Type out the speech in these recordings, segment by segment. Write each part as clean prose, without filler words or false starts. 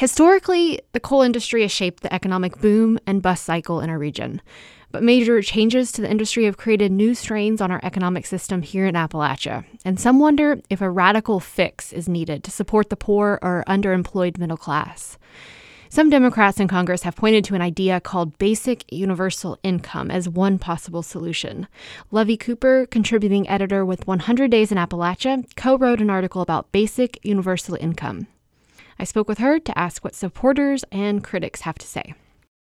Historically, the coal industry has shaped the economic boom and bust cycle in our region. But major changes to the industry have created new strains on our economic system here in Appalachia. And some wonder if a radical fix is needed to support the poor or underemployed middle class. Some Democrats in Congress have pointed to an idea called basic universal income as one possible solution. Lovie Cooper, contributing editor with 100 Days in Appalachia, co-wrote an article about basic universal income. I spoke with her to ask what supporters and critics have to say.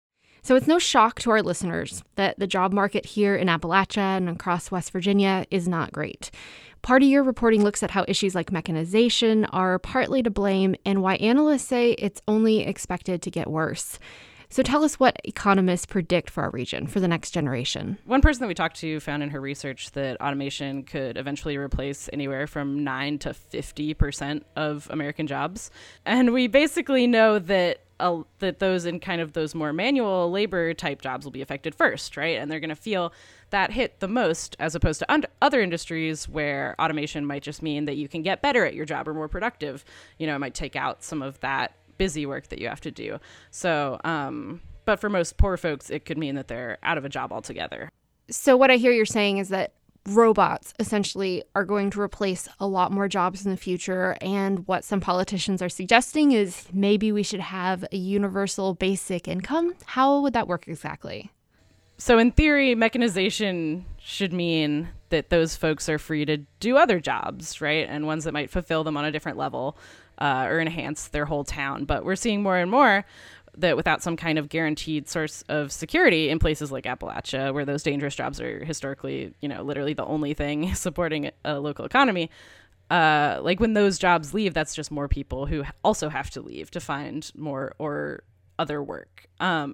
So it's no shock to our listeners that the job market here in Appalachia and across West Virginia is not great. Part of your reporting looks at how issues like mechanization are partly to blame and why analysts say it's only expected to get worse. So tell us what economists predict for our region for the next generation. One person that we talked to found in her research that automation could eventually replace anywhere from 9 to 50% of American jobs. And we basically know that those in kind of those more manual labor type jobs will be affected first, right? And they're going to feel that hit the most, as opposed to other industries where automation might just mean that you can get better at your job or more productive. You know, it might take out some of that busy work that you have to do. So, but for most poor folks, it could mean that they're out of a job altogether. So what I hear you're saying is that robots essentially are going to replace a lot more jobs in the future. And what some politicians are suggesting is maybe we should have a universal basic income. How would that work exactly? So in theory, mechanization should mean that those folks are free to do other jobs, right? And ones that might fulfill them on a different level or enhance their whole town. But we're seeing more and more that without some kind of guaranteed source of security in places like Appalachia, where those dangerous jobs are historically, you know, literally the only thing supporting a local economy, like when those jobs leave, that's just more people who also have to leave to find more or other work.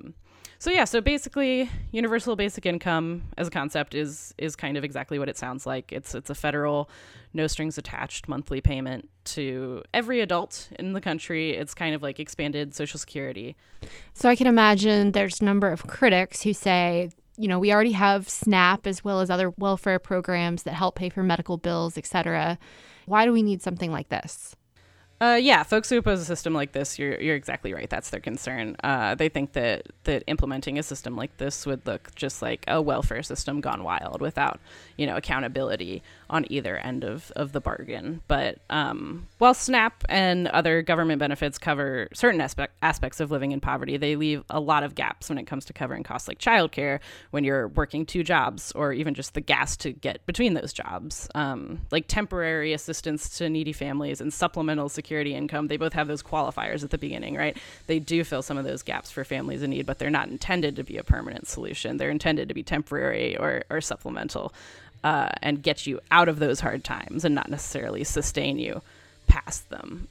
So basically, universal basic income as a concept is kind of exactly what it sounds like. It's a federal, no strings attached monthly payment to every adult in the country. It's kind of like expanded Social Security. So I can imagine there's a number of critics who say, you know, we already have SNAP as well as other welfare programs that help pay for medical bills, et cetera. Why do we need something like this? Folks who oppose a system like this, you're exactly right. That's their concern. They think that implementing a system like this would look just like a welfare system gone wild without, accountability on either end of the bargain. But while SNAP and other government benefits cover certain aspects of living in poverty, they leave a lot of gaps when it comes to covering costs like childcare when you're working 2 jobs, or even just the gas to get between those jobs. Like temporary assistance to needy families and supplemental security income, they both have those qualifiers at the beginning, right? They do fill some of those gaps for families in need, but they're not intended to be a permanent solution. They're intended to be temporary or supplemental and get you out of those hard times and not necessarily sustain you past them.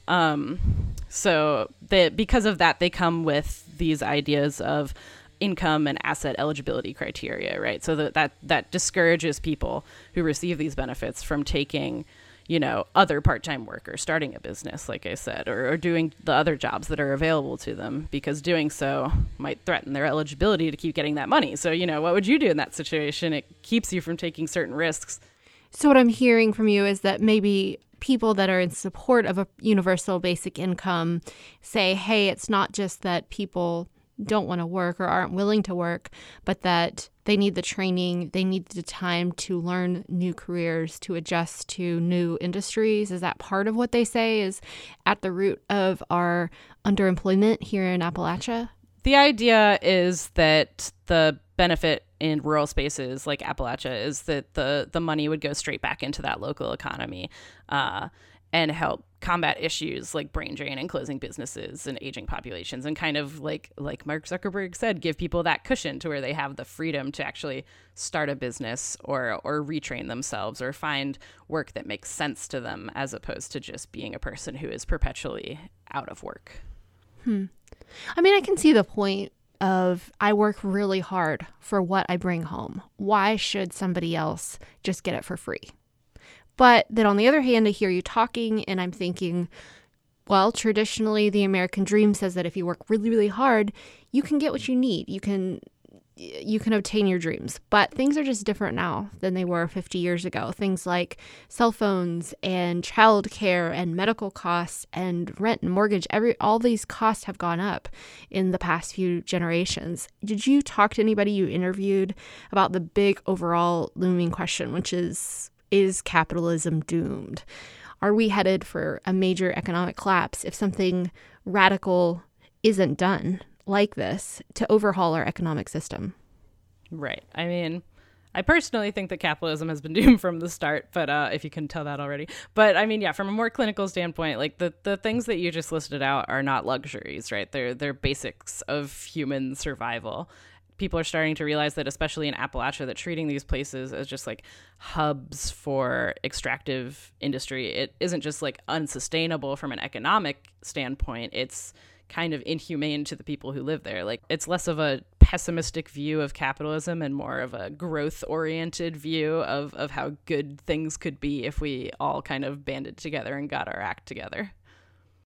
Because of that, they come with these ideas of income and asset eligibility criteria, right? So that discourages people who receive these benefits from taking other part-time work or starting a business, like I said, or doing the other jobs that are available to them, because doing so might threaten their eligibility to keep getting that money. So, what would you do in that situation? It keeps you from taking certain risks. So what I'm hearing from you is that maybe people that are in support of a universal basic income say, hey, it's not just that people don't want to work or aren't willing to work, but that they need the training, they need the time to learn new careers, to adjust to new industries. Is that part of what they say is at the root of our underemployment here in Appalachia? The idea is that the benefit in rural spaces like Appalachia is that the money would go straight back into that local economy and help combat issues like brain drain and closing businesses and aging populations, and kind of like Mark Zuckerberg said, give people that cushion to where they have the freedom to actually start a business or retrain themselves or find work that makes sense to them, as opposed to just being a person who is perpetually out of work. I mean, I can see the point of I work really hard for what I bring home. Why should somebody else just get it for free? But then on the other hand, I hear you talking and I'm thinking, well, traditionally, the American dream says that if you work really, really hard, you can get what you need. You can you can obtain your dreams. But things are just different now than they were 50 years ago. Things like cell phones and childcare and medical costs and rent and mortgage, all these costs have gone up in the past few generations. Did you talk to anybody you interviewed about the big overall looming question, which is capitalism doomed? Are we headed for a major economic collapse if something radical isn't done like this to overhaul our economic system? Right. I mean, I personally think that capitalism has been doomed from the start, but if you can tell that already. But I mean, yeah, from a more clinical standpoint, like the things that you just listed out are not luxuries, right? They're basics of human survival. People are starting to realize that, especially in Appalachia, that treating these places as just like hubs for extractive industry, it isn't just like unsustainable from an economic standpoint. It's kind of inhumane to the people who live there. Like, it's less of a pessimistic view of capitalism and more of a growth-oriented view of how good things could be if we all kind of banded together and got our act together.